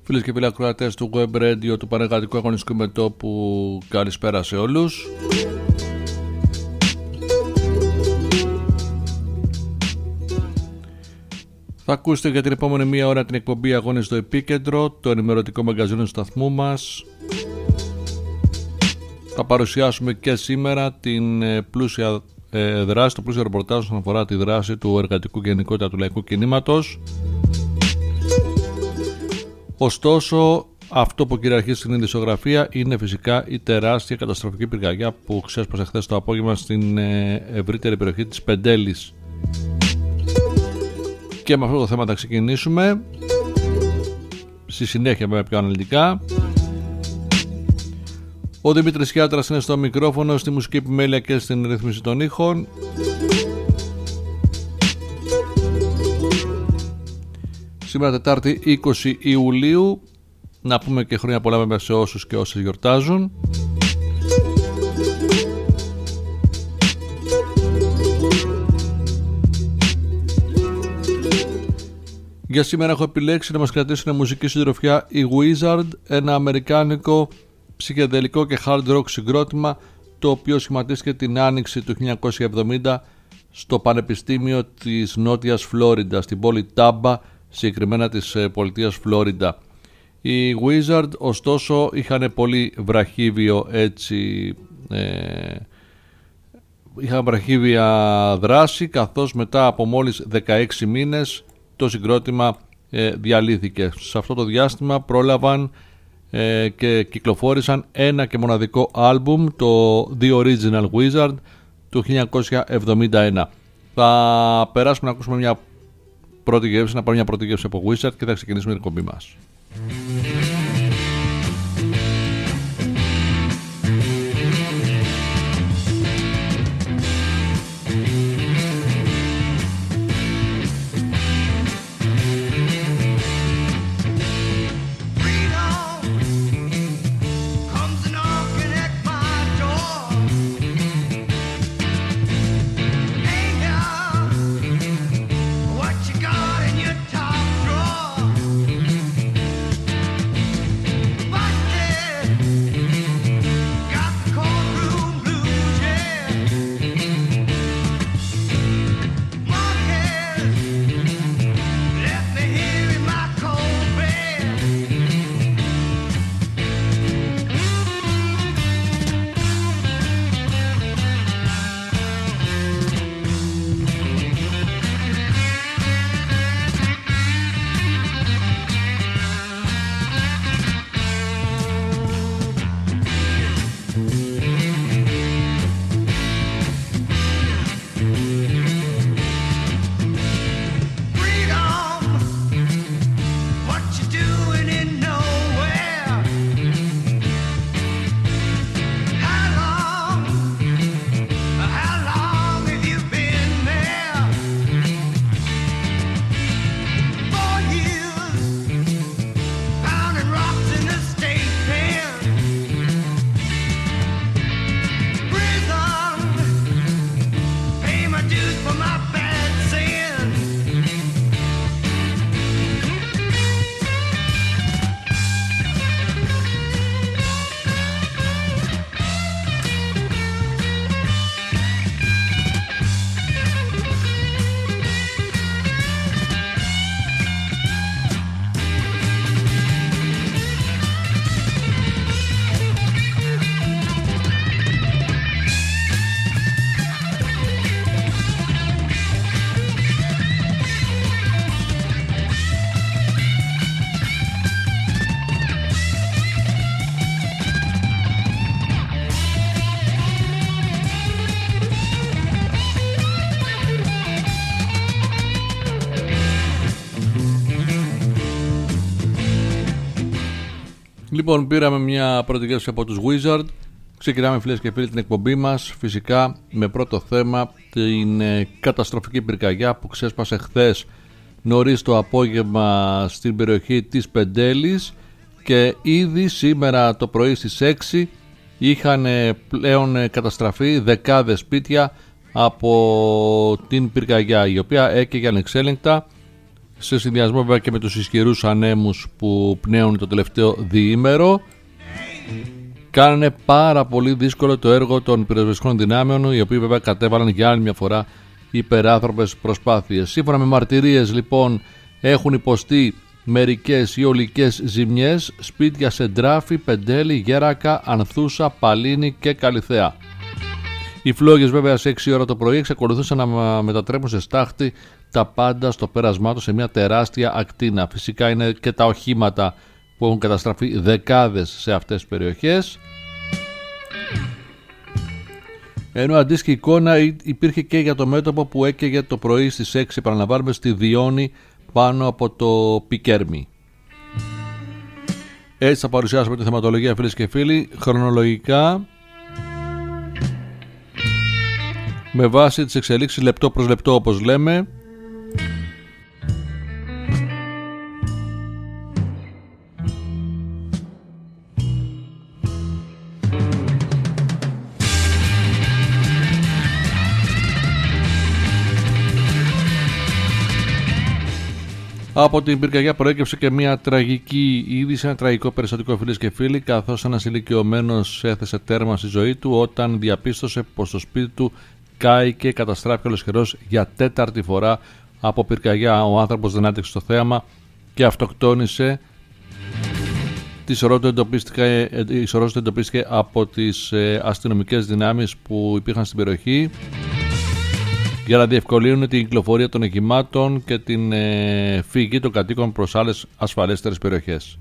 Φίλες και φίλοι ακροατές του Web Radio του Πανεργατικού Αγωνιστικού Μετώπου, καλησπέρα σε όλους. Θα ακούσετε για την επόμενη μία ώρα την εκπομπή Αγώνες στο Επίκεντρο, το ενημερωτικό μαγκαζίνο του σταθμού μας. Θα παρουσιάσουμε και σήμερα την πλούσια δράση, το πλούσιο ρεπορτάζ όσον αφορά τη δράση του εργατικού και γενικότερα του λαϊκού κινήματος. Ωστόσο, αυτό που κυριαρχεί στην ειδησιογραφία είναι φυσικά η τεράστια καταστροφική πυρκαγιά που ξέσπασε χθες το απόγευμα στην ευρύτερη περιοχή της Πεντέλης. Και με αυτό το θέμα θα ξεκινήσουμε. Στη συνέχεια με πιο αναλυτικά. Ο Δημήτρης Χιάτρας είναι στο μικρόφωνο, στη μουσική επιμέλεια και στην ρύθμιση των ήχων. Σήμερα Τετάρτη 20 Ιουλίου. Να πούμε και χρόνια πολλά σε όσους και όσες γιορτάζουν. Για σήμερα έχω επιλέξει να μας κρατήσουν μουσική συντροφιά η Wizard, ένα αμερικάνικο ψυχεδελικό και hard rock συγκρότημα, το οποίο σχηματίστηκε την άνοιξη του 1970 στο Πανεπιστήμιο της Νότιας Φλόριντα, στην πόλη Τάμπα, συγκεκριμένα της πολιτείας Φλόριντα. Οι Wizard ωστόσο είχαν πολύ βραχύβιο είχαν βραχύβια δράση, καθώς μετά από μόλις 16 μήνες το συγκρότημα διαλύθηκε. Σε αυτό το διάστημα πρόλαβαν και κυκλοφόρησαν ένα και μοναδικό άλμπουμ, το The Original Wizard του 1971. Θα περάσουμε να ακούσουμε μια πρώτη γεύση, να πάρουμε μια πρώτη γεύση από Wizard και θα ξεκινήσουμε την εκπομπή μας. Λοιπόν, πήραμε μια πρώτη γεύση από τους Wizard. Ξεκινάμε, φίλες και φίλοι, την εκπομπή μας φυσικά με πρώτο θέμα την καταστροφική πυρκαγιά που ξέσπασε χθες νωρίς το απόγευμα στην περιοχή της Πεντέλης και ήδη σήμερα το πρωί στις 6 είχαν πλέον καταστραφεί δεκάδες σπίτια από την πυρκαγιά, η οποία έκαιγε ανεξέλεγκτα σε συνδυασμό βέβαια και με τους ισχυρούς ανέμους που πνέουν το τελευταίο διήμερο, κάνανε πάρα πολύ δύσκολο το έργο των πυροσβεστικών δυνάμεων, οι οποίοι βέβαια κατέβαλαν για άλλη μια φορά υπεράνθρωπες προσπάθειες. Σύμφωνα με μαρτυρίες λοιπόν, έχουν υποστεί μερικές ή ολικές ζημιές σπίτια σε Ντράφη, Πεντέλη, Γέρακα, Ανθούσα, Παλίνη και Καλιθέα. Οι φλόγες βέβαια σε 6 ώρα το πρωί εξακολουθούσαν να μετατρέπουν σε στάχτη τα πάντα στο πέρασμά του σε μια τεράστια ακτίνα. Φυσικά είναι και τα οχήματα που έχουν καταστραφεί δεκάδες σε αυτές τις περιοχές. Ενώ αντίστοιχη εικόνα υπήρχε και για το μέτωπο που έκαιγε το πρωί στις 6, επαναλαμβάνουμε, στη Διόνη πάνω από το Πικέρμι. Έτσι θα παρουσιάσουμε τη θεματολογία, φίλες και φίλοι, χρονολογικά, με βάση τις εξελίξεις λεπτό προς λεπτό, όπως λέμε. Από την πυρκαγιά προέκυψε και μια τραγική είδηση, ένα τραγικό περιστατικό, φίλες και φίλοι, καθώς ένας ηλικιωμένος έθεσε τέρμα στη ζωή του όταν διαπίστωσε πως το σπίτι του κάηκε, καταστράφηκε ολοσχερός για 4η φορά από πυρκαγιά. Ο άνθρωπος δεν άντεξε στο θέαμα και αυτοκτόνησε. Η σωρό του εντοπίστηκε από τις αστυνομικές δυνάμεις που υπήρχαν στην περιοχή για να διευκολύνουν την κυκλοφορία των οχημάτων και την φυγή των κατοίκων προς άλλες ασφαλέστερες περιοχές.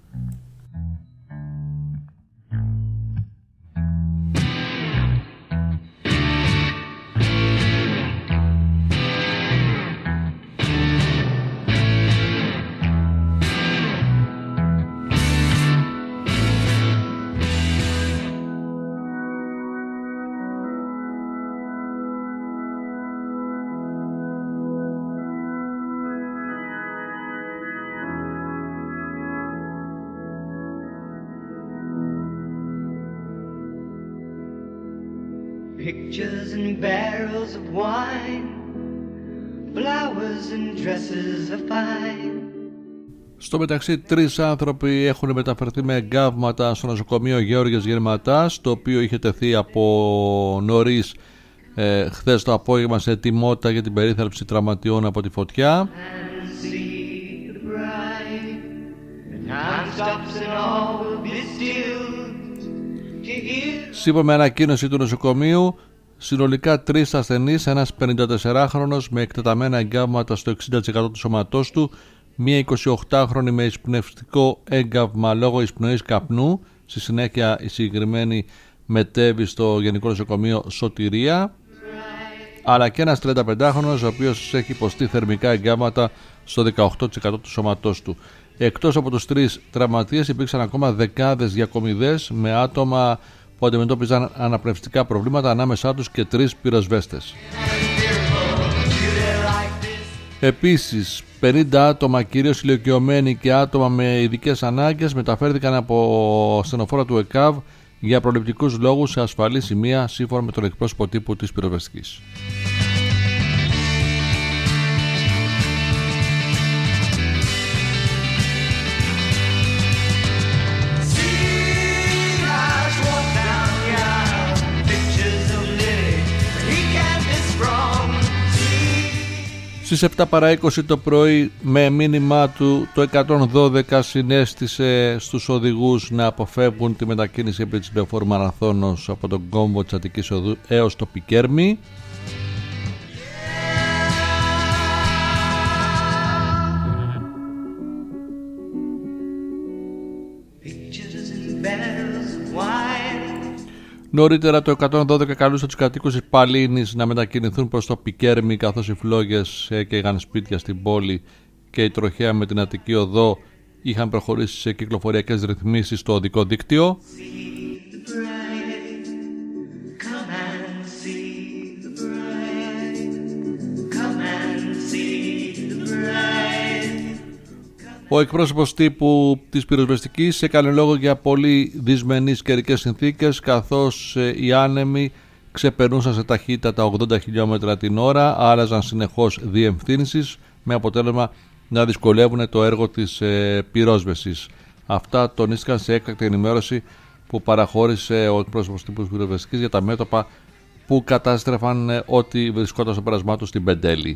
Pictures and barrels of wine, flowers and dresses of fine. Στο μεταξύ, 3 άνθρωποι έχουν μεταφερθεί με εγκάβματα στο νοσοκομείο Γεώργιας Γερματάς, το οποίο είχε τεθεί από νωρίς χθες το απόγευμα σε ετοιμότητα για την περίθαλψη τραυματιών από τη φωτιά. Σύμφωνα με ανακοίνωση του νοσοκομείου, συνολικά 3 ασθενείς, ένας 54χρονος με εκτεταμένα εγκάβματα στο 60% του σώματός του, μία 28χρονη με εισπνευστικό έγκαυμα λόγω εισπνοής καπνού. Στη συνέχεια η συγκεκριμένη μετέβη στο Γενικό Νοσοκομείο Σωτηρία, αλλά και ένας 35χρονος ο οποίος έχει υποστεί θερμικά εγκάβματα στο 18% του σώματός του. Εκτός από τους 3 τραυματίες υπήρξαν ακόμα δεκάδες διακομιδές με άτομα που αντιμετώπιζαν αναπνευστικά προβλήματα, ανάμεσά τους και 3 πυροσβέστες. Επίσης, 50 άτομα, κυρίως ηλικιωμένοι και άτομα με ειδικές ανάγκες, μεταφέρθηκαν από ασθενοφόρα του ΕΚΑΒ για προληπτικούς λόγους σε ασφαλή σημεία, σύμφωνα με τον εκπρόσωπο τύπου της πυροσβεστικής. Στις 7 παρά 20 το πρωί, με μήνυμά του, το 112 συνέστησε στους οδηγούς να αποφεύγουν τη μετακίνηση επί της Λεωφόρου Μαραθώνος από τον κόμβο της Αττικής Οδού έως το Πικέρμι. Νωρίτερα το 112 καλούσε τους κατοίκους της Παλίνης να μετακινηθούν προς το Πικέρμι, καθώς οι φλόγες έκαιγαν σπίτια στην πόλη και η τροχέα με την Αττική Οδό είχαν προχωρήσει σε κυκλοφοριακές ρυθμίσεις στο οδικό δίκτυο. Ο εκπρόσωπος τύπου της πυροσβεστικής έκανε λόγο για πολύ δυσμενείς καιρικές συνθήκες, καθώς οι άνεμοι ξεπερνούσαν σε ταχύτητα τα 80 χιλιόμετρα την ώρα, άλλαζαν συνεχώς διευθύνσεις, με αποτέλεσμα να δυσκολεύουν το έργο της πυρόσβεσης. Αυτά τονίστηκαν σε έκτακτη ενημέρωση που παραχώρησε ο εκπρόσωπος τύπου πυροσβεστικής για τα μέτωπα που κατάστρεφαν ό,τι βρισκόταν στο πέρασμά του στην Πεντέλη.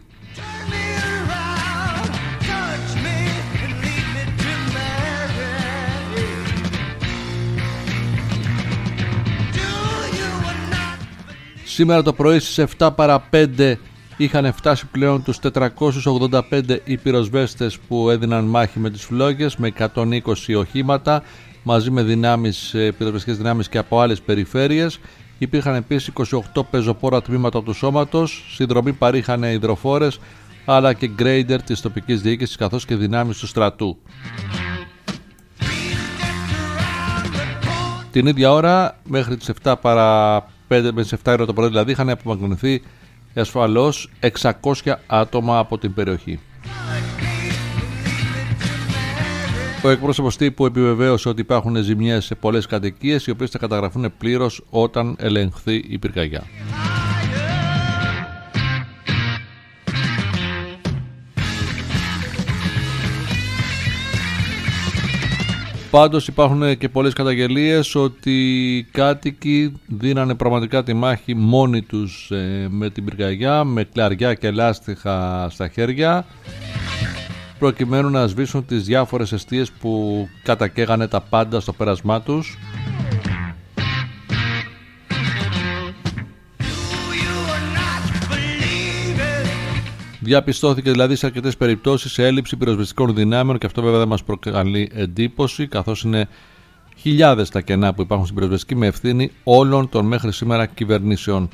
Σήμερα το πρωί στις 7 παρά 5 είχαν φτάσει πλέον τους 485 οι πυροσβέστες που έδιναν μάχη με τις φλόγες με 120 οχήματα μαζί με πυροσβεστικές δυνάμεις και από άλλες περιφέρειες. Υπήρχαν επίσης 28 πεζοπόρα τμήματα του σώματος, συνδρομή παρήχαν υδροφόρες αλλά και γκρέιντερ της τοπικής διοίκησης καθώς και δυνάμεις του στρατού. Την ίδια ώρα μέχρι τις 7 παρά 5 με 7 ώρα το πρωί δηλαδή είχαν απομακρυνθεί ασφαλώς 600 άτομα από την περιοχή. Ο εκπρόσωπος τύπου επιβεβαίωσε ότι υπάρχουν ζημιές σε πολλές κατοικίες οι οποίες θα καταγραφούν πλήρως όταν ελεγχθεί η πυρκαγιά. Πάντως υπάρχουν και πολλές καταγγελίες ότι οι κάτοικοι δίνανε πραγματικά τη μάχη μόνοι τους με την πυρκαγιά, με κλαριά και λάστιχα στα χέρια, προκειμένου να σβήσουν τις διάφορες εστίες που κατακαίγανε τα πάντα στο πέρασμά τους. Διαπιστώθηκε δηλαδή σε αρκετές περιπτώσεις σε έλλειψη πυροσβεστικών δυνάμεων και αυτό βέβαια δεν μας προκαλεί εντύπωση καθώς είναι χιλιάδες τα κενά που υπάρχουν στην πυροσβεστική με ευθύνη όλων των μέχρι σήμερα κυβερνήσεων.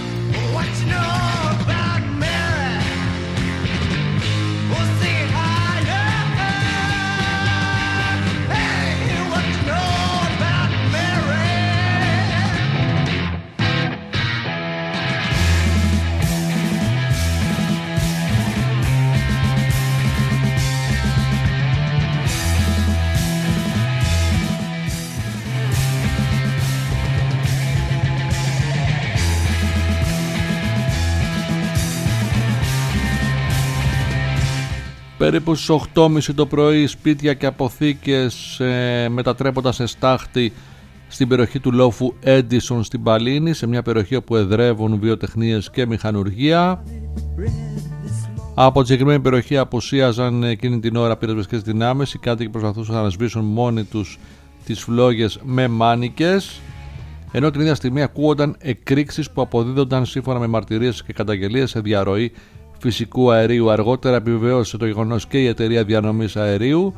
Περίπου στις 8.30 το πρωί σπίτια και αποθήκες μετατρέποντας σε στάχτη στην περιοχή του λόφου Έντισον στην Παλίνη, σε μια περιοχή όπου εδρεύουν βιοτεχνίες και μηχανουργία. Από τη συγκεκριμένη περιοχή απουσίαζαν εκείνη την ώρα πυροσβεστικές δυνάμεις, οι κάτοικοι προσπαθούσαν να σβήσουν μόνοι τους τις φλόγες με μάνικες, ενώ την ίδια στιγμή ακούγονταν εκρήξεις που αποδίδονταν σύμφωνα με μαρτυρίες και καταγγελίες σε διαρροή φυσικού αερίου. Αργότερα επιβεβαίωσε το γεγονός και η εταιρεία διανομής αερίου,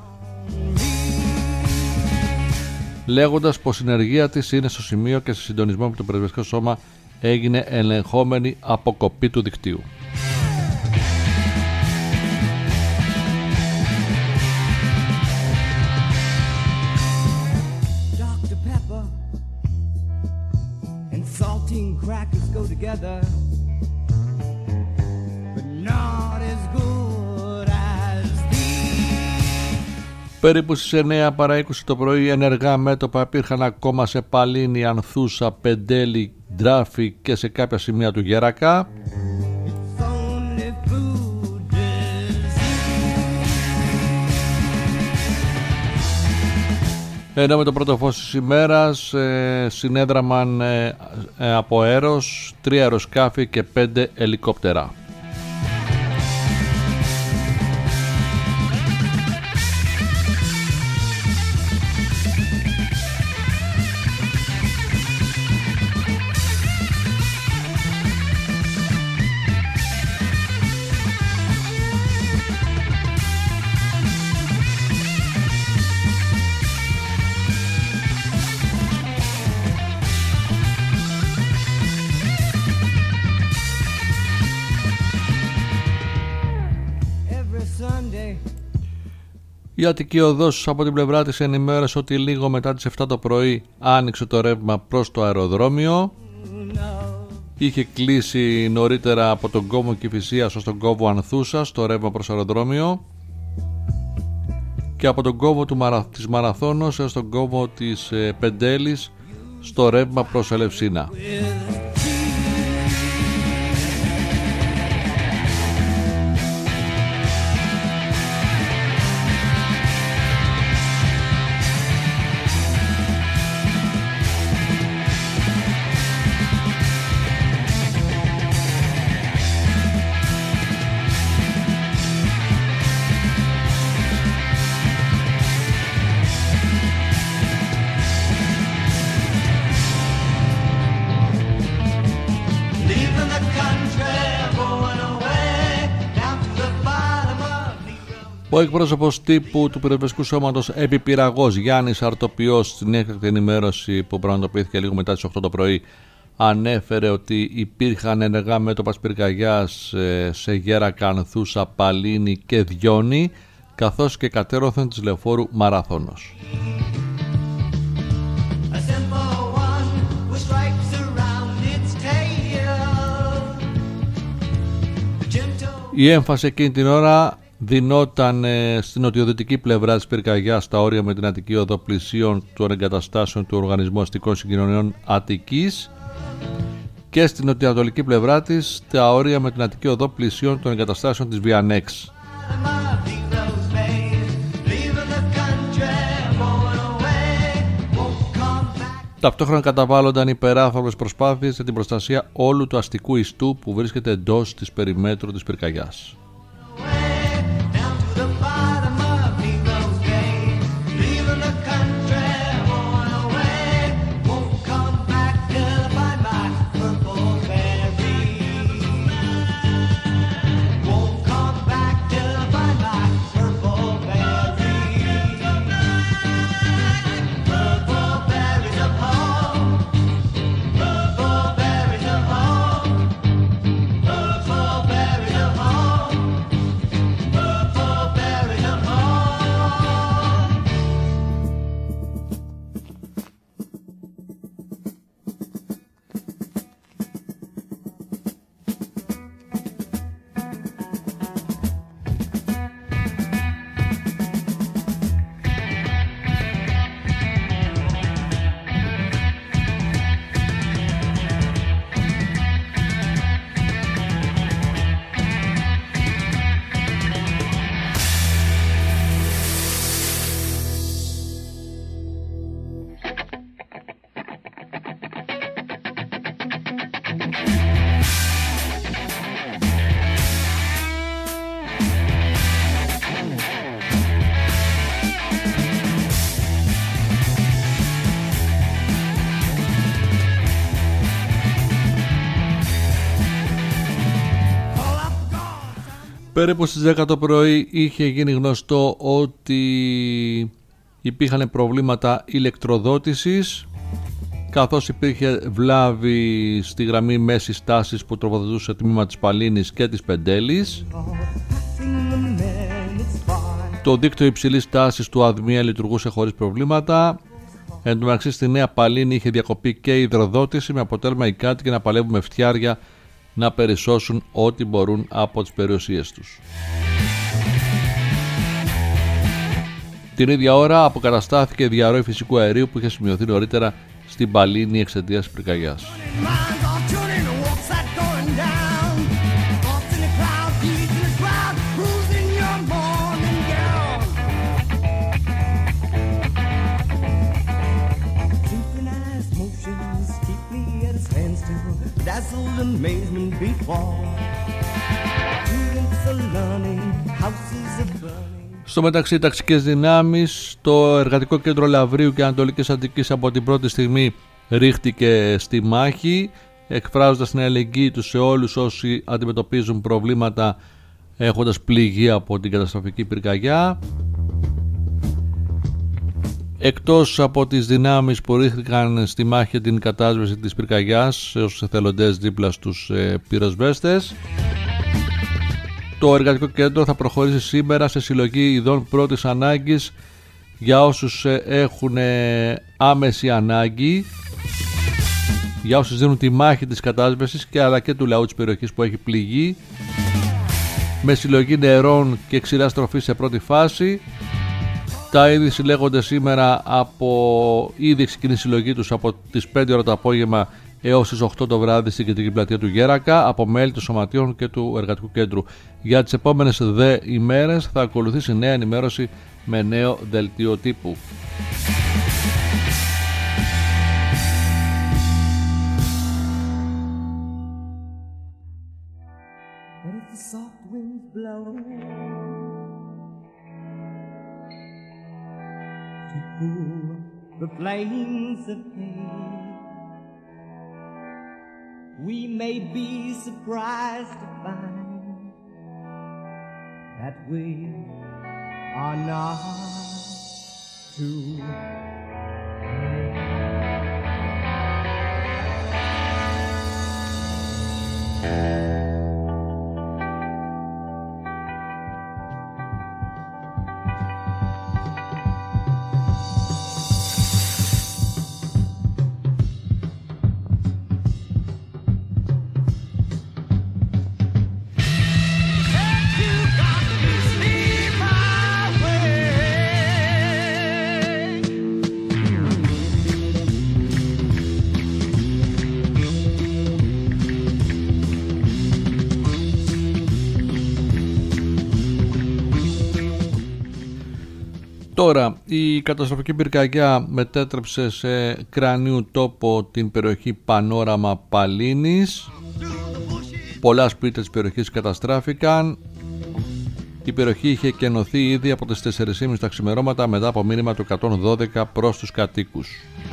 λέγοντας πως η ενεργεία της είναι στο σημείο και σε συντονισμό με το πυροσβεστικό σώμα έγινε ελεγχόμενη αποκοπή του δικτύου. Περίπου στις 9 παρά 20 το πρωί ενεργά μέτωπα υπήρχαν ακόμα σε Παλίνη, Ανθούσα, Πεντέλη, Ντράφη και σε κάποια σημεία του Γερακά. Ενώ με το πρώτο φως της ημέρας συνέδραμαν από αέρος 3 αεροσκάφη και 5 ελικόπτερα. Η Αττική Οδός από την πλευρά της ενημέρωσε ότι λίγο μετά τις 7 το πρωί άνοιξε το ρεύμα προς το αεροδρόμιο. Είχε κλείσει νωρίτερα από τον κόμβο Κηφισίας ως τον κόμβο Ανθούσας το ρεύμα προς το αεροδρόμιο και από τον κόμβο της Μαραθώνος έως τον κόμβο της Πεντέλης στο ρεύμα προς Ελευσίνα. Ο εκπρόσωπος τύπου του πυροσβεστικού σώματος Επιπυραγός Γιάννης Αρτοπιός, στην έκτακτη ενημέρωση που πραγματοποιήθηκε λίγο μετά τις 8 το πρωί, ανέφερε ότι υπήρχαν ενεργά μέτωπα πυρκαγιάς σε Γέρακα, Ανθούσα, Παλίνη και Διόνη, καθώς και κατέρωθεν της Λεωφόρου Μαραθώνος. Η έμφαση εκείνη την ώρα δινόταν στην νοτιοδυτική πλευρά της πυρκαγιάς, στα όρια με την Αττική Οδό πλησίων των εγκαταστάσεων του Οργανισμού Αστικών Συγκοινωνιών Αττικής, και στην νοτιοανατολική πλευρά της στα όρια με την Αττική Οδό πλησίων των εγκαταστάσεων της Βιανέξ. Ταυτόχρονα καταβάλλονταν υπεράθροες προσπάθειες για την προστασία όλου του αστικού ιστού που βρίσκεται εντός της περιμέτρου της πυρκαγιάς. Περίπου στις 10 το πρωί είχε γίνει γνωστό ότι υπήρχαν προβλήματα ηλεκτροδότησης, καθώς υπήρχε βλάβη στη γραμμή μέσης τάσης που τροφοδοτούσε το τμήμα της Παλίνης και της Πεντέλης. Το δίκτυο υψηλής τάσης του ΑΔΜΙΑ λειτουργούσε χωρίς προβλήματα. Εν τω μεταξύ στη Νέα Παλίνη είχε διακοπεί και η υδροδότηση, με αποτέλεσμα οι κάτοικοι να παλεύουν με φτιάρια να περισσώσουν ό,τι μπορούν από τις περιουσίες τους. Την ίδια ώρα αποκαταστάθηκε η διαρροή φυσικού αερίου που είχε σημειωθεί νωρίτερα στην Παλίνη εξαιτίας της πυρκαγιάς. Στο μεταξύ, οι ταξικές δυνάμεις, το Εργατικό Κέντρο Λαβρίου και Ανατολικής Αττικής από την πρώτη στιγμή ρίχτηκε στη μάχη, εκφράζοντας την αλληλεγγύη τους σε όλους όσοι αντιμετωπίζουν προβλήματα έχοντας πληγεί από την καταστροφική πυρκαγιά. Εκτός από τις δυνάμεις που ρίχθηκαν στη μάχη για την κατάσβεση της πυρκαγιάς ως εθελοντές δίπλα στους πυροσβέστες, το Εργατικό Κέντρο θα προχωρήσει σήμερα σε συλλογή ειδών πρώτης ανάγκης για όσους έχουν άμεση ανάγκη, για όσους δίνουν τη μάχη της κατάσβεσης και αλλά και του λαού της περιοχής που έχει πληγεί, με συλλογή νερών και ξηράς τροφής σε πρώτη φάση. Τα είδη συλλέγονται σήμερα, ήδη ξεκινήσει η συλλογή τους από τις 5 ώρα το απόγευμα έως τις 8 το βράδυ στην κεντρική πλατεία του Γέρακα, από μέλη των σωματείων και του Εργατικού Κέντρου. Για τις επόμενες 2 ημέρες θα ακολουθήσει νέα ενημέρωση με νέο δελτίο τύπου. The flames of hate, we may be surprised to find that we're are not to Τώρα, η καταστροφική πυρκαγιά μετέτρεψε σε κρανίου τόπο την περιοχή Πανόραμα Παλίνης. Πολλά σπίτια της περιοχής καταστράφηκαν. Η περιοχή είχε κενωθεί ήδη από τις 4.30 τα ξημερώματα μετά από μήνυμα του 112 προς τους κατοίκους.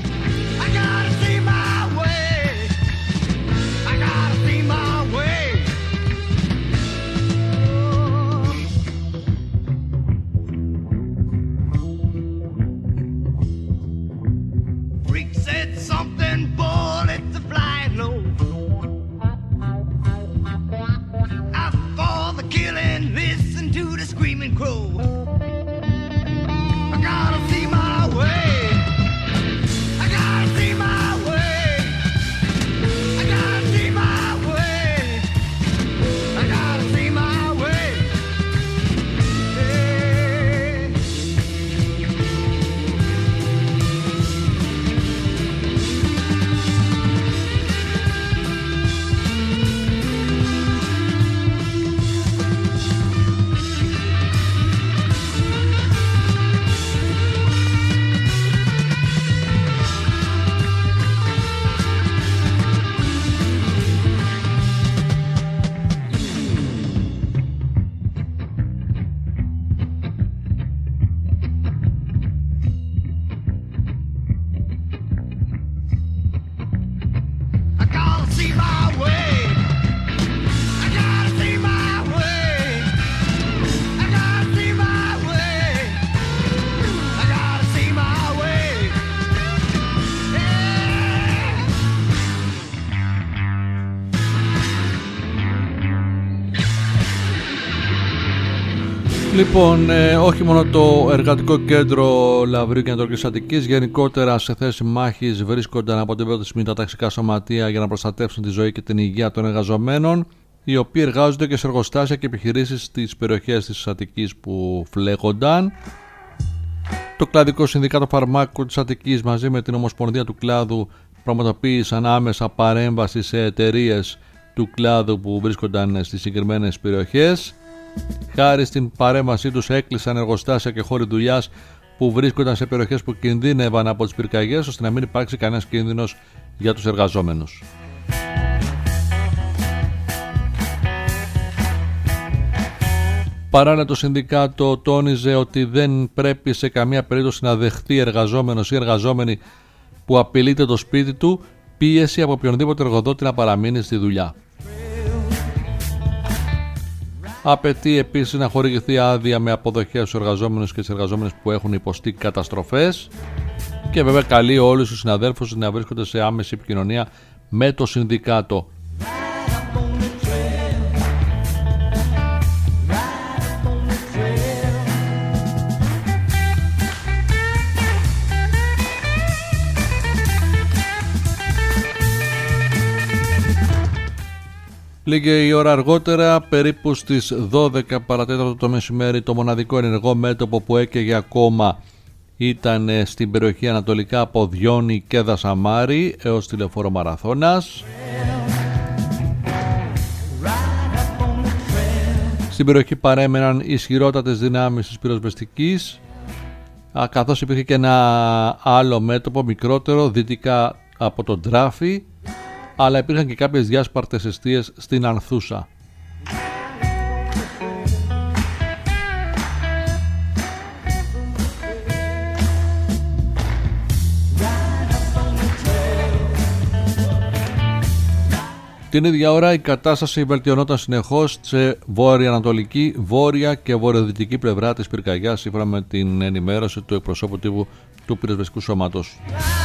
Λοιπόν, όχι μόνο το εργατικό κέντρο Λαβρίου και Ανατολικής Αττικής, γενικότερα σε θέση μάχης βρίσκονταν από την πρώτη στιγμή τα ταξικά σωματεία για να προστατεύσουν τη ζωή και την υγεία των εργαζομένων, οι οποίοι εργάζονται και σε εργοστάσια και επιχειρήσεις στις περιοχές της Αττικής που φλέγονταν. Το Κλαδικό Συνδικάτο Φαρμάκου της Αττικής μαζί με την Ομοσπονδία του Κλάδου πραγματοποίησαν άμεσα παρέμβαση σε εταιρείες του κλάδου που βρίσκονταν στις συγκεκριμένες περιοχές. Χάρη στην παρέμβασή τους έκλεισαν εργοστάσια και χώροι δουλειάς που βρίσκονταν σε περιοχές που κινδύνευαν από τις πυρκαγιές, ώστε να μην υπάρξει κανένας κίνδυνος για τους εργαζόμενους. Παράλληλα, το Συνδικάτο τόνιζε ότι δεν πρέπει σε καμία περίπτωση να δεχτεί εργαζόμενος ή εργαζόμενη που απειλείται το σπίτι του πίεση από οποιονδήποτε εργοδότη να παραμείνει στη δουλειά. Απαιτεί επίσης να χορηγηθεί άδεια με αποδοχές στους εργαζόμενους και τις εργαζόμενες που έχουν υποστεί καταστροφές και βέβαια καλεί όλους τους συναδέλφους να βρίσκονται σε άμεση επικοινωνία με το Συνδικάτο. Λίγη ώρα αργότερα, περίπου στις 12 παρατέταρτο το μεσημέρι, το μοναδικό ενεργό μέτωπο που έκαιγε ακόμα ήταν στην περιοχή ανατολικά από Διόνη και Δασαμάρη έως τη Λεωφόρο Μαραθώνας. Στην περιοχή παρέμεναν ισχυρότατες δυνάμεις της πυροσβεστικής, καθώς υπήρχε και ένα άλλο μέτωπο μικρότερο δυτικά από τον Τράφη, αλλά υπήρχαν και κάποιες διάσπαρτες εστίες στην Ανθούσα. Την ίδια ώρα η κατάσταση βελτιωνόταν συνεχώς σε βόρεια-ανατολική, βόρεια και βορειοδυτική πλευρά της πυρκαγιάς, σύμφωνα με την ενημέρωση του εκπροσώπου τύπου του πυροσβεστικού σώματος.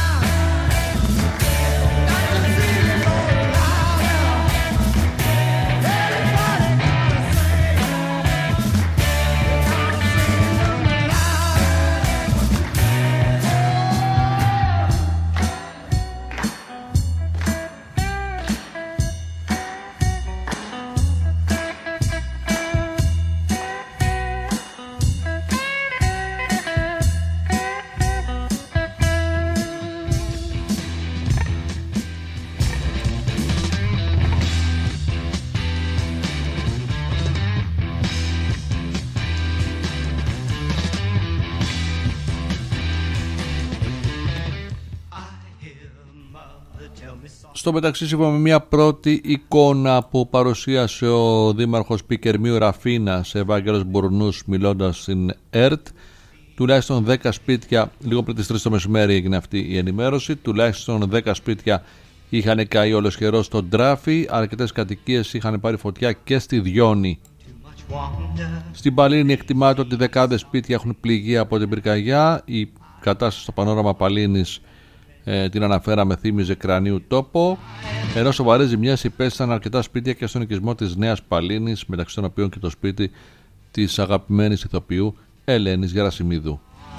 Στο μεταξύ, σύμφωνα με μια πρώτη εικόνα που παρουσίασε ο δήμαρχος Πικερμίου Ραφίνας, Ευάγγελος Μπουρνούς, μιλώντας στην ΕΡΤ, τουλάχιστον 10 σπίτια, λίγο πριν τις 3 το μεσημέρι έγινε αυτή η ενημέρωση, τουλάχιστον 10 σπίτια είχαν καεί ολοσχερό στο Ντράφι, αρκετές κατοικίες είχαν πάρει φωτιά και στη Διόνη. Στην Παλίνη εκτιμάται ότι δεκάδες σπίτια έχουν πληγεί από την πυρκαγιά. Η κατάσταση στο πανόραμα Παλίνης, την αναφέραμε, θύμιζε κρανίου τόπο, ενώ σοβαρές ζημιές υπέστησαν αρκετά σπίτια και στον οικισμό της Νέας Παλίνης, μεταξύ των οποίων και το σπίτι της αγαπημένης ηθοποιού Ελένης Γερασιμίδου.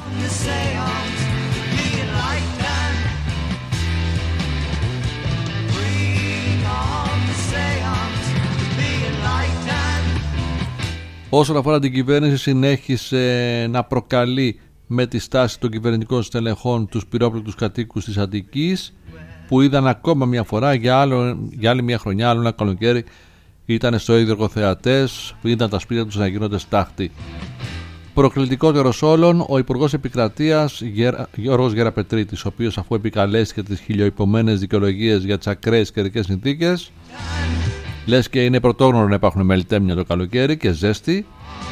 Όσον αφορά την κυβέρνηση, συνέχισε να προκαλεί με τη στάση των κυβερνητικών στελεχών τους πυρόπληκτους κατοίκους της Αττικής, που είδαν ακόμα μια φορά για άλλη μια χρονιά, άλλο ένα καλοκαίρι, ήταν στο ίδιο εργοθεατές, που είδαν τα σπίτια τους να γίνονται στάχτη. Προκλητικότερος όλων, ο Υπουργός Επικρατείας Γιώργος Γεραπετρίτης, ο οποίος, αφού επικαλέστηκε τις χιλιοϊπωμένες δικαιολογίες για τις ακραίες καιρικές συνθήκες, λες και είναι πρωτόγνωρο να υπάρχουν μελιτέμνια το καλοκαίρι και ζέστη,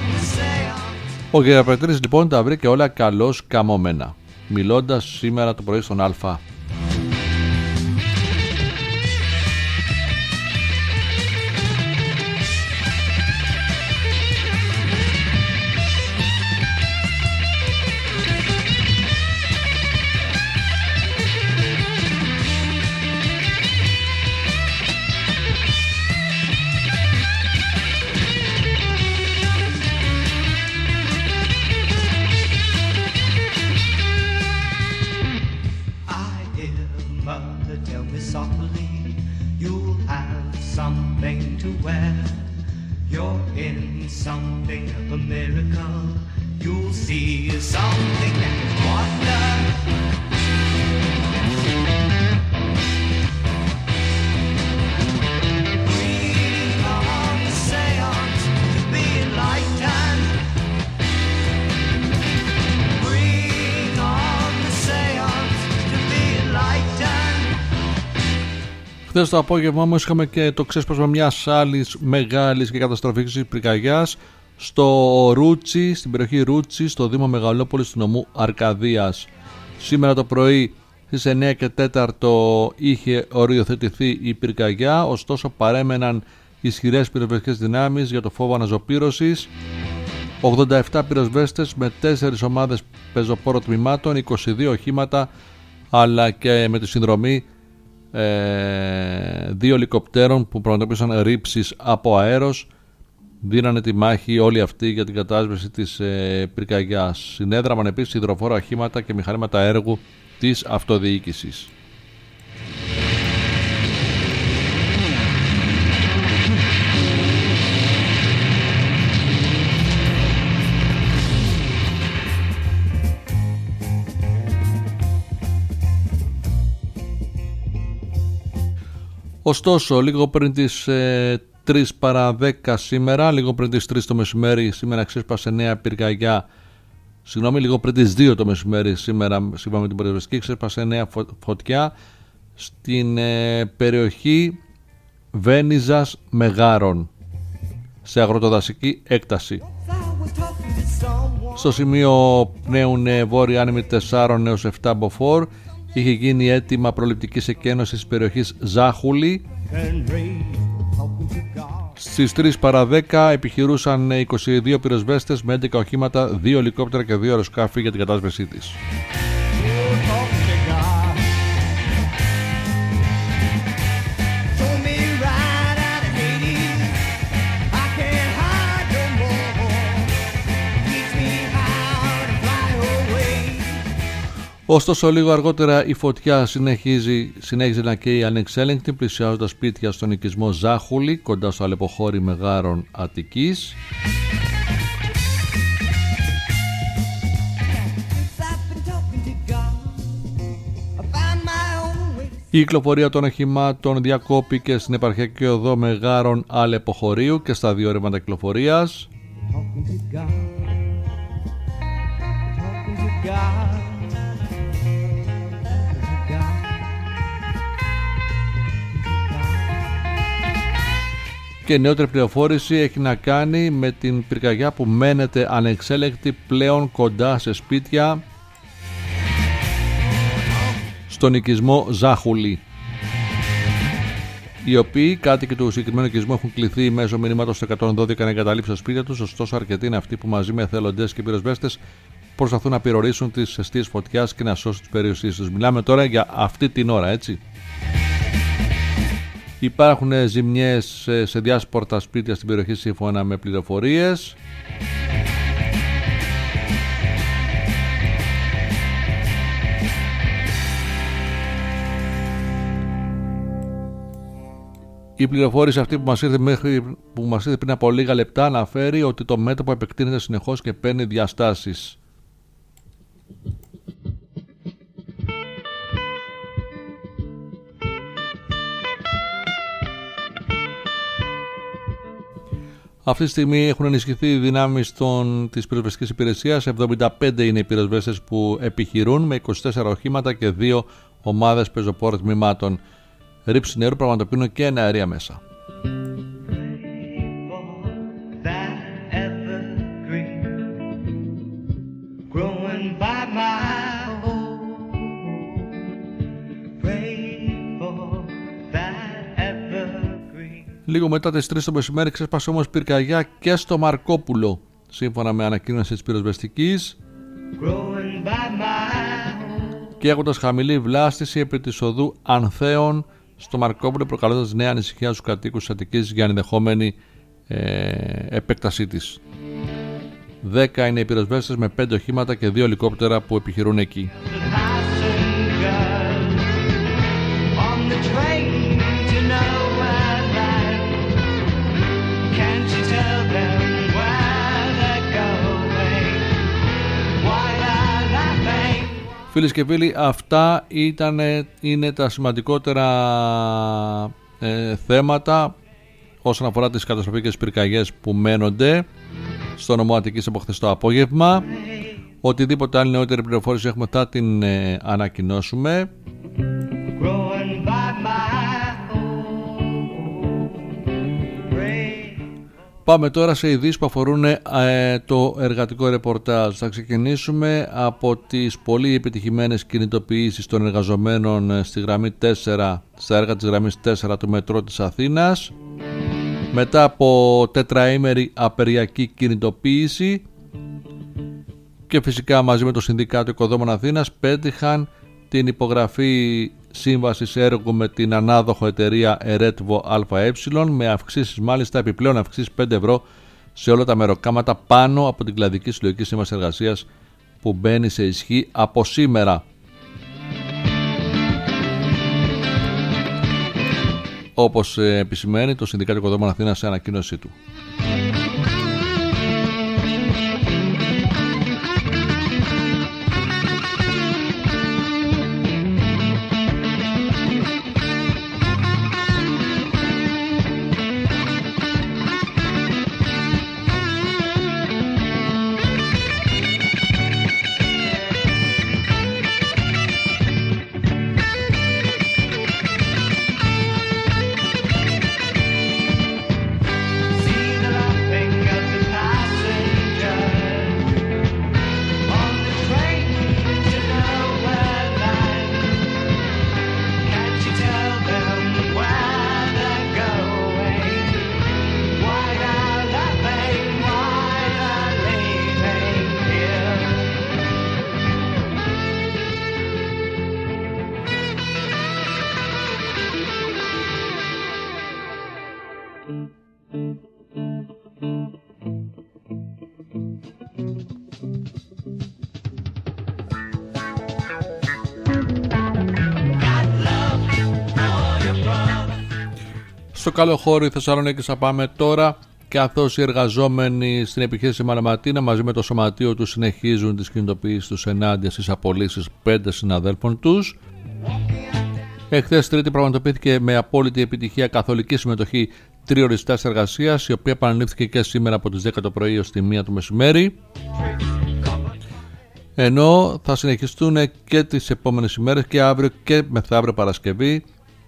ο Γεραπετρίτης λοιπόν τα βρήκε όλα καλώς καμωμένα, μιλώντας σήμερα το πρωί στον Α. Χθες το απόγευμα όμως είχαμε και το ξέσπασμα μιας άλλης μεγάλης και καταστροφικής πυρκαγιάς στο Ρούτσι, στην περιοχή Ρούτσι, στο Δήμο Μεγαλόπολης του νομού Αρκαδίας. Σήμερα το πρωί στις 9 και 4 είχε οριοθετηθεί η πυρκαγιά, ωστόσο παρέμεναν ισχυρές πυροσβεστικές δυνάμεις για το φόβο αναζωπήρωσης. 87 πυροσβέστες με 4 ομάδες πεζοπόρων τμήματων, 22 οχήματα, αλλά και με τη συνδρομή 2 ελικοπτέρων που πραγματοποίησαν ρήψεις από αέρος, δίνανε τη μάχη όλοι αυτοί για την κατάσβεση της πυρκαγιάς. Συνέδραμαν επίσης υδροφόρα οχήματα και μηχανήματα έργου της αυτοδιοίκησης. Ωστόσο, λίγο πριν τις 3 παρά 10 σήμερα, λίγο πριν τις 3 το μεσημέρι, σήμερα ξέσπασε νέα πυρκαγιά. Λίγο πριν τις 2 το μεσημέρι, σήμερα, σύμφωνα με την πυροσβεστική, ξέσπασε νέα φωτιά στην περιοχή Βένιζας Μεγάρων, σε αγροτοδασική έκταση. Στο σημείο πνέουν βόρειοι άνεμοι 4 έως 7 μποφόρ. Είχε γίνει αίτημα προληπτικής εκένωσης της περιοχής Ζάχουλη Στις 3 παρά 10 επιχειρούσαν 22 πυροσβέστες με 11 οχήματα, 2 ελικόπτερα και 2 αεροσκάφη για την κατάσβεσή της. Ωστόσο, λίγο αργότερα η φωτιά συνέχιζε να καίει ανεξέλεγκτη, πλησιάζοντας σπίτια στον οικισμό Ζάχουλη, κοντά στο αλεποχώρι Μεγάρων Αττικής. Η κυκλοφορία των οχημάτων διακόπηκε στην επαρχιακή οδό Μεγάρων Αλεποχωρίου και στα δύο ρεύματα κυκλοφορίας. Και νεότερη πληροφόρηση έχει να κάνει με την πυρκαγιά που μένεται ανεξέλεγκτη πλέον κοντά σε σπίτια στον οικισμό Ζάχουλη, οι οποίοι κάτοικοι του συγκεκριμένου οικισμού έχουν κληθεί μέσω μηνύματος στο 112 να εγκαταλείψουν τα σπίτια τους. Ωστόσο, αρκετοί είναι αυτοί που μαζί με εθελοντές και πυροσβέστες προσπαθούν να πυρορίσουν τις αιστείες φωτιάς και να σώσουν τις περιουσίες τους. Μιλάμε τώρα για αυτή την ώρα, έτσι. Υπάρχουν ζημιές σε διάσπορτα σπίτια στην περιοχή σύμφωνα με πληροφορίες. Η πληροφόρηση αυτή που μας ήρθε πριν από λίγα λεπτά αναφέρει ότι το μέτωπο επεκτείνεται συνεχώς και παίρνει διαστάσεις. Αυτή τη στιγμή έχουν ενισχυθεί οι δυνάμεις της πυροσβεστικής υπηρεσίας. 75 είναι οι πυροσβέστες που επιχειρούν με 24 οχήματα και 2 ομάδες πεζοπόρων τμήματων. Ρήψη νερού πραγματοποιούν και ένα αερία μέσα. Λίγο μετά τις 3 το μεσημέρι ξέσπασε όμως πυρκαγιά και στο Μαρκόπουλο, σύμφωνα με ανακοίνωση της πυροσβεστικής, και έχοντας χαμηλή βλάστηση επί της οδού Ανθέων στο Μαρκόπουλο, προκαλώντας νέα ανησυχία στους κατοίκους της Αττικής για ενδεχόμενη επέκτασή της. 10 είναι οι πυροσβέστες με 5 οχήματα και 2 ελικόπτερα που επιχειρούν εκεί. Φίλες και φίλοι, αυτά είναι τα σημαντικότερα θέματα όσον αφορά τις καταστροφικές πυρκαγιές που μένονται στο νομό Αττικής από χθες το απόγευμα. Οτιδήποτε άλλη νεότερη πληροφόρηση έχουμε θα την ανακοινώσουμε. Πάμε τώρα σε ειδήσεις που αφορούν το εργατικό ρεπορτάζ. Θα ξεκινήσουμε από τις πολύ επιτυχημένες κινητοποιήσεις των εργαζομένων στη γραμμή 4, στα έργα της γραμμής 4 του μετρό της Αθήνας. Μετά από τετραήμερη απεργιακή κινητοποίηση και φυσικά μαζί με το Συνδικάτο Οικοδόμων Αθήνας πέτυχαν την υπογραφή σύμβασης έργου με την ανάδοχο εταιρεία Ερέτβο ΑΕ, με αυξήσεις, μάλιστα επιπλέον αυξήσεις 5 ευρώ σε όλα τα μεροκάματα πάνω από την κλαδική συλλογική σύμβαση εργασίας που μπαίνει σε ισχύ από σήμερα. Όπως επισημαίνει το Συνδικάτο Οικοδόμων Αθήνας σε ανακοίνωσή του. See the Στο καλό χώρο η Θεσσαλονίκη θα πάμε τώρα, καθώς οι εργαζόμενοι στην επιχείρηση Μαλαματίνα μαζί με το σωματείο τους συνεχίζουν τις κινητοποιήσεις τους ενάντια στις απολύσεις 5 συναδέλφων τους. Εχθές Τρίτη πραγματοποιήθηκε με απόλυτη επιτυχία καθολική συμμετοχή 3 ώρες στάσης εργασίας, η οποία επαναλήφθηκε και σήμερα από τις 10 το πρωί ως τη 1 το μεσημέρι. Ενώ θα συνεχιστούν και τις επόμενες ημέρες και αύριο και μεθαύριο Παρασκευή.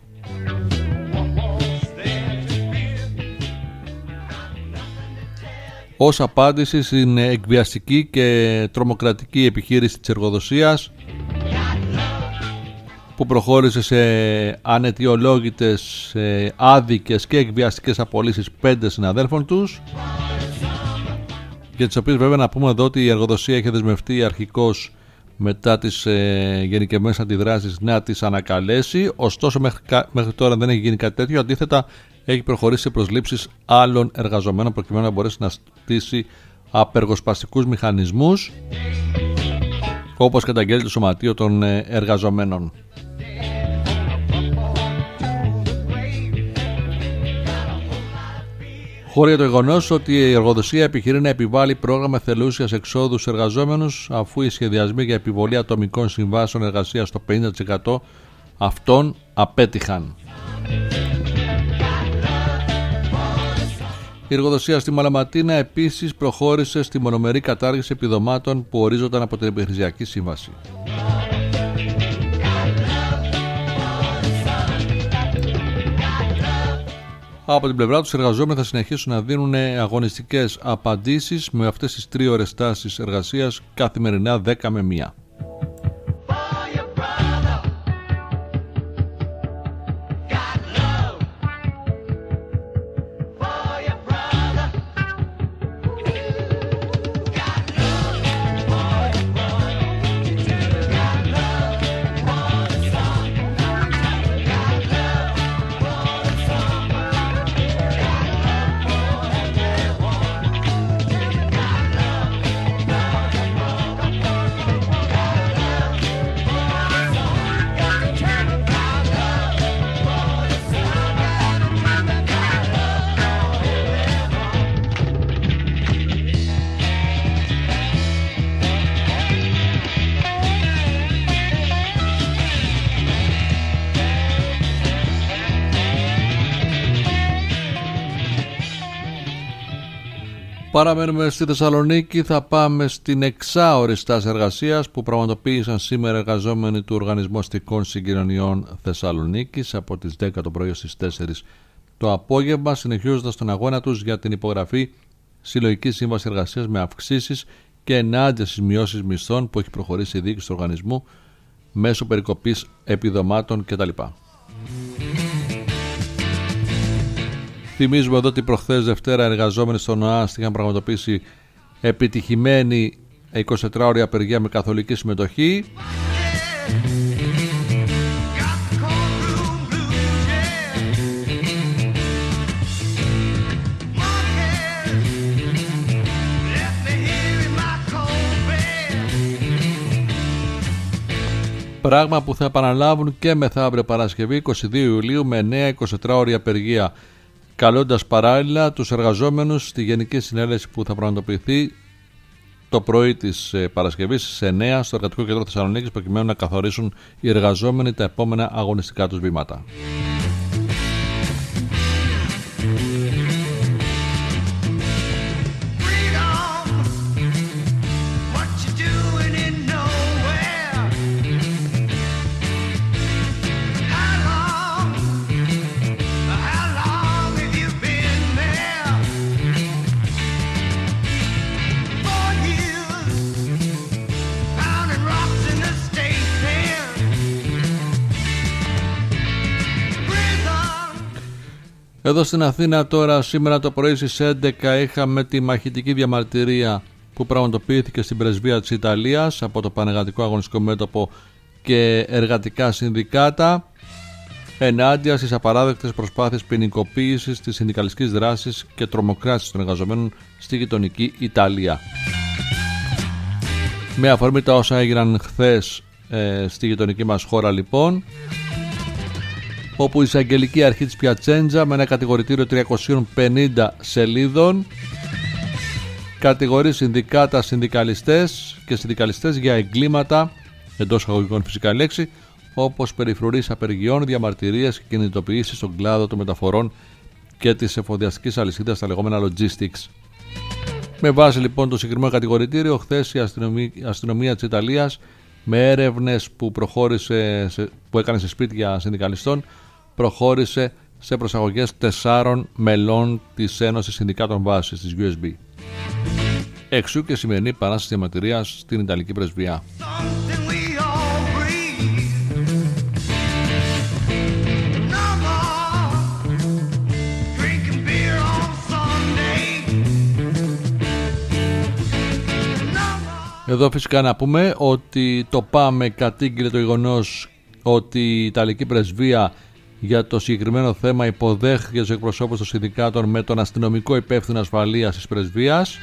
Ως απάντηση στην εκβιαστική και τρομοκρατική επιχείρηση της εργοδοσίας που προχώρησε σε αναιτιολόγητες, άδικες και εκβιαστικές απολύσεις 5 συναδέλφων τους, για τις οποίες βέβαια να πούμε εδώ ότι η εργοδοσία έχει δεσμευτεί αρχικώς μετά τις γενικευμένες αντιδράσεις να τις ανακαλέσει. Ωστόσο μέχρι τώρα δεν έχει γίνει κάτι τέτοιο. Αντίθετα έχει προχωρήσει σε προσλήψεις άλλων εργαζομένων προκειμένου να μπορέσει να στήσει απεργοσπαστικούς μηχανισμούς, όπως καταγγέλει το Σωματείο των Εργαζομένων. Χώρια το γεγονός ότι η εργοδοσία επιχειρεί να επιβάλλει πρόγραμμα εθελούσιας εξόδου στους εργαζόμενους, αφού οι σχεδιασμοί για επιβολή ατομικών συμβάσεων εργασίας στο 50% αυτών απέτυχαν. Η εργοδοσία στη Μαλαματίνα επίσης προχώρησε στη μονομερή κατάργηση επιδομάτων που ορίζονταν από την επιχειρησιακή σύμβαση. Από την πλευρά τους, οι εργαζόμενοι θα συνεχίσουν να δίνουν αγωνιστικές απαντήσεις με αυτές τις 3 ώρες στάσης εργασίας καθημερινά 10 με 1. Παραμένουμε στη Θεσσαλονίκη, θα πάμε στην 6ωρη στάση εργασίας που πραγματοποίησαν σήμερα εργαζόμενοι του Οργανισμού Αστικών Συγκοινωνιών Θεσσαλονίκης από τις 10 το πρωί στις 4 το απόγευμα, συνεχίζοντας τον αγώνα τους για την υπογραφή συλλογικής σύμβασης εργασίας με αυξήσεις και ενάντια στις μειώσεις μισθών που έχει προχωρήσει η διοίκηση του οργανισμού μέσω περικοπής επιδομάτων κτλ. Θυμίζουμε εδώ ότι προχθές Δευτέρα εργαζόμενοι στον ΟΑΣΤ είχαν πραγματοποιήσει επιτυχημένη 24ωρη απεργία με καθολική συμμετοχή. Πράγμα που θα επαναλάβουν και μεθαύριο Παρασκευή 22 Ιουλίου με νέα 24ωρη απεργία, καλώντας παράλληλα τους εργαζόμενους στη Γενική Συνέλευση που θα πραγματοποιηθεί το πρωί της Παρασκευής στις 9 στο Εργατικό Κέντρο Θεσσαλονίκης, προκειμένου να καθορίσουν οι εργαζόμενοι τα επόμενα αγωνιστικά τους βήματα. Εδώ στην Αθήνα τώρα σήμερα το πρωί στις 11 είχαμε τη μαχητική διαμαρτυρία που πραγματοποιήθηκε στην Πρεσβεία της Ιταλίας από το Πανεργατικό Αγωνιστικό Μέτωπο και εργατικά συνδικάτα ενάντια στις απαράδεκτες προσπάθειες ποινικοποίησης της συνδικαλιστικής δράσης και τρομοκράτησης των εργαζομένων στη γειτονική Ιταλία. Με αφορμή τα όσα έγιναν χθες στη γειτονική μας χώρα λοιπόν, όπου η εισαγγελική αρχή της Πιατσέντζα με ένα κατηγορητήριο 350 σελίδων κατηγορεί συνδικάτα, συνδικαλιστές και συνδικαλιστές για εγκλήματα, εντός εισαγωγικών φυσικά λέξη, όπως περιφρουρήσεις απεργιών, διαμαρτυρίες και κινητοποιήσεις στον κλάδο των μεταφορών και της εφοδιαστικής αλυσίδας, τα λεγόμενα logistics. Με βάση λοιπόν το συγκεκριμένο κατηγορητήριο, χθες η αστυνομία της Ιταλίας, με έρευνες που έκανε σε σπίτια συνδικαλιστών, προχώρησε σε προσαγωγές 4 μελών της Ένωσης Συνδικάτων Βάσης της USB. Εξού και σημερινή παράσταση διαμαρτυρίας στην Ιταλική Πρεσβεία. Εδώ φυσικά να πούμε ότι το ΠΑΜΕ κατήγγειλε το γεγονός ότι η Ιταλική Πρεσβεία για το συγκεκριμένο θέμα υποδέχθηκε τους εκπροσώπους των συνδικάτων με τον αστυνομικό υπεύθυνο ασφαλείας της πρεσβείας.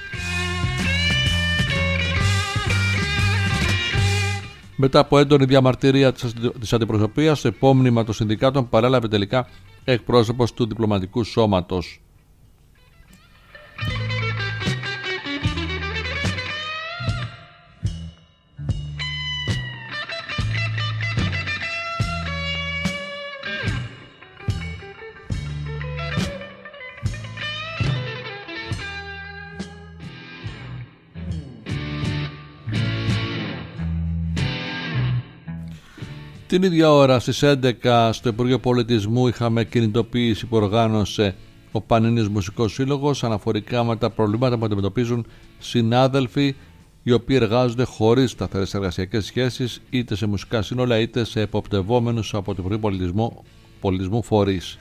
Μετά από έντονη διαμαρτυρία της αντιπροσωπείας, το υπόμνημα των συνδικάτων παρέλαβε τελικά εκπρόσωπος του διπλωματικού σώματος. Την ίδια ώρα στις 11 στο Υπουργείο Πολιτισμού είχαμε κινητοποίηση που οργάνωσε ο Πανελλήνιος Μουσικός Σύλλογος αναφορικά με τα προβλήματα που αντιμετωπίζουν συνάδελφοι οι οποίοι εργάζονται χωρίς σταθερές εργασιακές σχέσεις είτε σε μουσικά σύνολα είτε σε εποπτευόμενους από το Υπουργείο Πολιτισμού φορείς.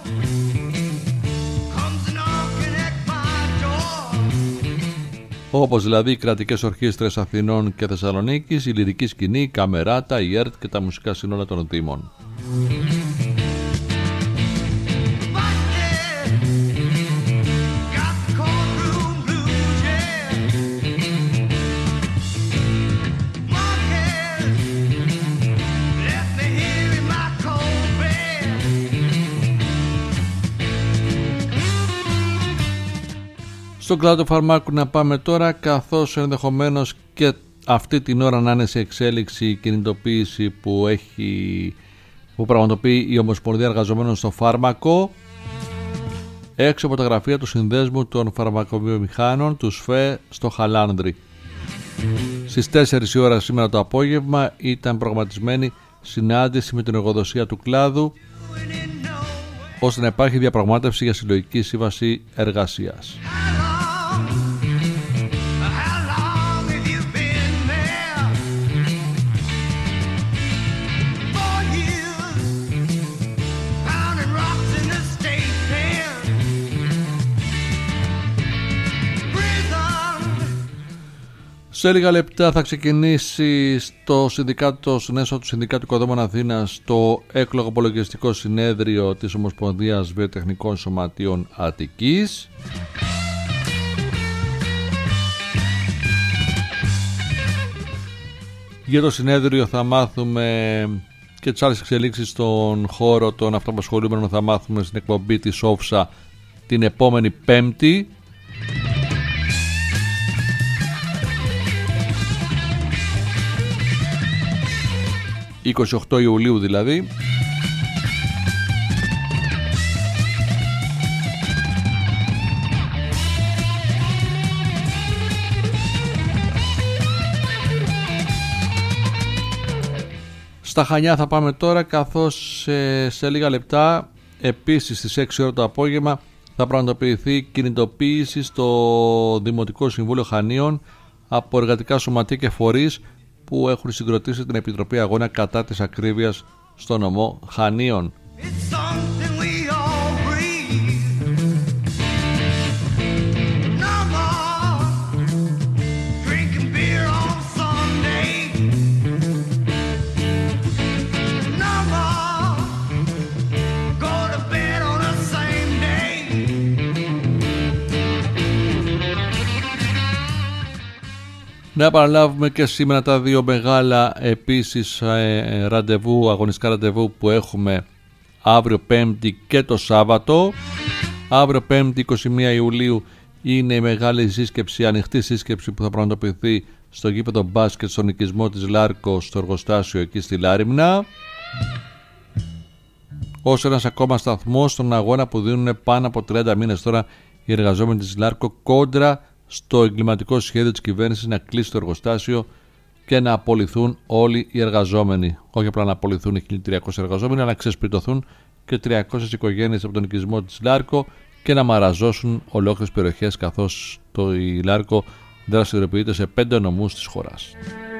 Όπως δηλαδή οι κρατικές ορχήστρες Αθηνών και Θεσσαλονίκης, η Λυρική Σκηνή, η Καμεράτα, η ΕΡΤ και τα μουσικά σύνολα των Δήμων. Στον κλάδο του φαρμάκου να πάμε τώρα, καθώς ενδεχομένως και αυτή την ώρα να είναι σε εξέλιξη η κινητοποίηση που πραγματοποιεί η Ομοσπονδία Εργαζομένων στο Φάρμακο έξω από τα γραφεία του Συνδέσμου των Φαρμακοβιομηχάνων του ΣΦΕ στο Χαλάνδρι. Στις 4 η ώρα σήμερα το απόγευμα ήταν προγραμματισμένη συνάντηση με την εργοδοσία του κλάδου ώστε να υπάρχει διαπραγμάτευση για συλλογική σύμβαση εργασίας. Σε λίγα λεπτά θα ξεκινήσει στην αίθουσα του Συνδικάτου Οικοδόμων Αθήνας το έκλογο απολογιστικό συνέδριο της Ομοσπονδίας Βιοτεχνικών Σωματείων Αττικής. Για το συνέδριο θα μάθουμε και τις άλλες εξελίξεις στον χώρο των αυτοαπασχολούμενων, θα μάθουμε στην εκπομπή της ΟΦΣΑ την επόμενη Πέμπτη. – 28 Ιουλίου δηλαδή. Στα Χανιά θα πάμε τώρα, καθώς σε λίγα λεπτά επίσης στις 6 ώρα το απόγευμα θα πραγματοποιηθεί κινητοποίηση στο Δημοτικό Συμβούλιο Χανίων από εργατικά σωματεία και φορείς που έχουν συγκροτήσει την Επιτροπή Αγώνα κατά της ακρίβειας στο νομό Χανίων. Να επαναλάβουμε και σήμερα τα δύο μεγάλα επίσης αγωνιστικά ραντεβού που έχουμε αύριο Πέμπτη και το Σάββατο. Αύριο Πέμπτη 21 Ιουλίου είναι η μεγάλη σύσκεψη, ανοιχτή σύσκεψη που θα πραγματοποιηθεί στο γήπεδο μπάσκετ στον οικισμό της Λάρκο, στο εργοστάσιο εκεί στη Λάριμνα, ως ένας ακόμα σταθμός στον αγώνα που δίνουν πάνω από 30 μήνες τώρα οι εργαζόμενοι της Λάρκο κόντρα στο εγκληματικό σχέδιο της κυβέρνησης να κλείσει το εργοστάσιο και να απολυθούν όλοι οι εργαζόμενοι. Όχι απλά να απολυθούν οι 1.300 εργαζόμενοι, αλλά να ξεσπιτωθούν και 300 οικογένειες από τον οικισμό της Λάρκο και να μαραζώσουν ολόκληρες περιοχές, καθώς η Λάρκο δραστηριοποιείται σε 5 νομούς της χώρας.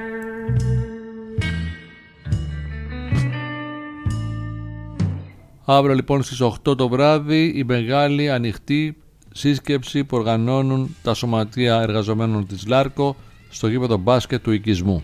Αύριο λοιπόν στις 8 το βράδυ η μεγάλη ανοιχτή σύσκεψη που οργανώνουν τα σωματεία εργαζομένων της Λάρκο στο γήπεδο μπάσκετ του οικισμού.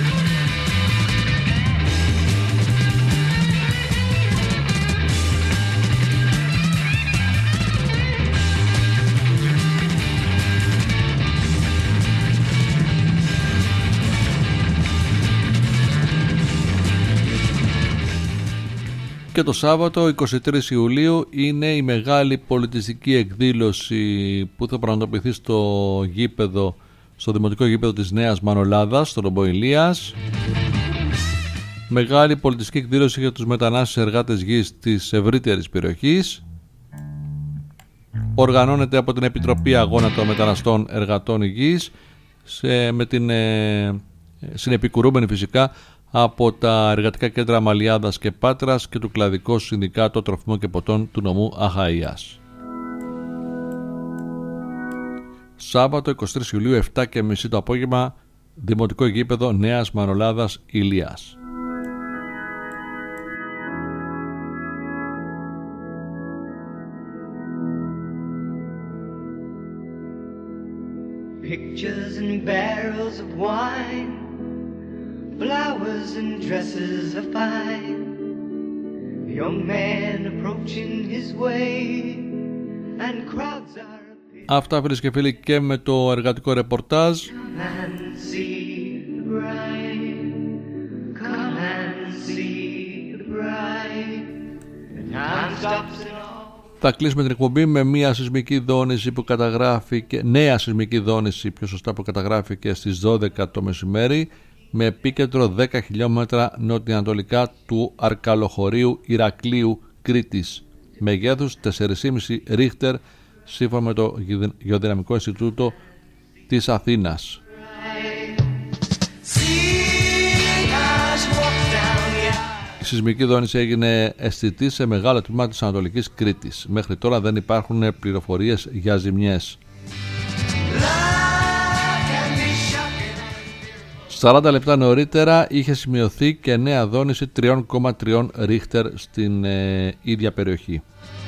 Και το Σάββατο 23 Ιουλίου είναι η μεγάλη πολιτιστική εκδήλωση που θα πραγματοποιηθεί στο δημοτικό γήπεδο της Νέας Μανολάδας, στο Ρομπό Ηλίας. Μεγάλη πολιτιστική εκδήλωση για τους μετανάστες εργάτες γης της ευρύτερης περιοχής. Οργανώνεται από την Επιτροπή Αγώνα των Μεταναστών Εργατών Γης, συνεπικουρούμενη φυσικά από τα εργατικά κέντρα Αμαλιάδας και Πάτρας και του Κλαδικό Συνδικάτο Τροφιμών και Ποτών του νομού Αχαΐας. Σάββατο 23 Ιουλίου 7:30 το απόγευμα, δημοτικό γήπεδο Νέας Μανολάδας Ηλίας. Pictures and barrels of wine, flowers and dresses of fine, a young man approaching his way, and crowds are appearing. Αυτά, φίλες και φίλοι, και με το εργατικό ρεπορτάζ. Come and see the bride, come and see the bride, the time stops and all. Θα κλείσουμε την εκπομπή με μια σεισμική δόνηση που καταγράφηκε, νέα σεισμική δόνηση πιο σωστά, που καταγράφηκε στις 12 το μεσημέρι, με επίκεντρο 10 χιλιόμετρα νοτιοανατολικά του Αρκαλοχωρίου Ηρακλείου Κρήτης, μεγέθους 4,5 ρίχτερ, σύμφωνα με το Γεωδυναμικό Ινστιτούτο της Αθήνας. Η σεισμική δόνηση έγινε αισθητή σε μεγάλο τμήμα της Ανατολικής Κρήτης. Μέχρι τώρα δεν υπάρχουν πληροφορίες για ζημιές. 40 λεπτά νωρίτερα είχε σημειωθεί και νέα δόνηση 3,3 ρίχτερ στην ίδια περιοχή.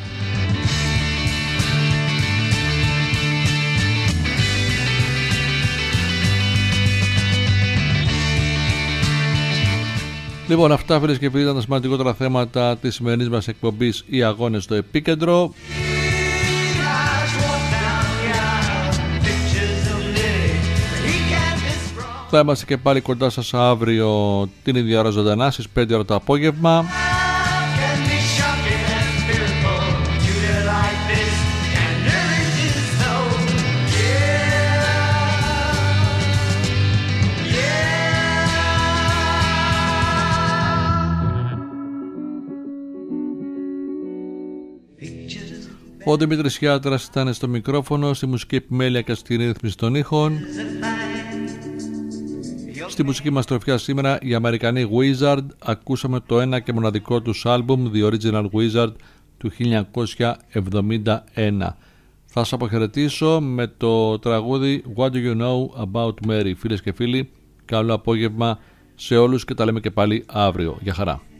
Λοιπόν, αυτά, φίλες και φίλοι, ήταν τα σημαντικότερα θέματα της σημερινής μας εκπομπής, οι αγώνες στο επίκεντρο. Θα είμαστε και πάλι κοντά σας αύριο την ίδια ώρα ζωντανά στις 5 ώρα το απόγευμα. Ο Δημήτρης Χιάτρας ήταν στο μικρόφωνο, στη μουσική επιμέλεια και στη ρύθμιση των ήχων. Στη μουσική μας τροφιά σήμερα οι Αμερικανοί Wizard. Ακούσαμε το ένα και μοναδικό τους άλμπουμ, The Original Wizard, του 1971. Θα σας αποχαιρετήσω με το τραγούδι What Do You Know About Mary. Φίλες και φίλοι, καλό απόγευμα σε όλους και τα λέμε και πάλι αύριο. Γεια χαρά.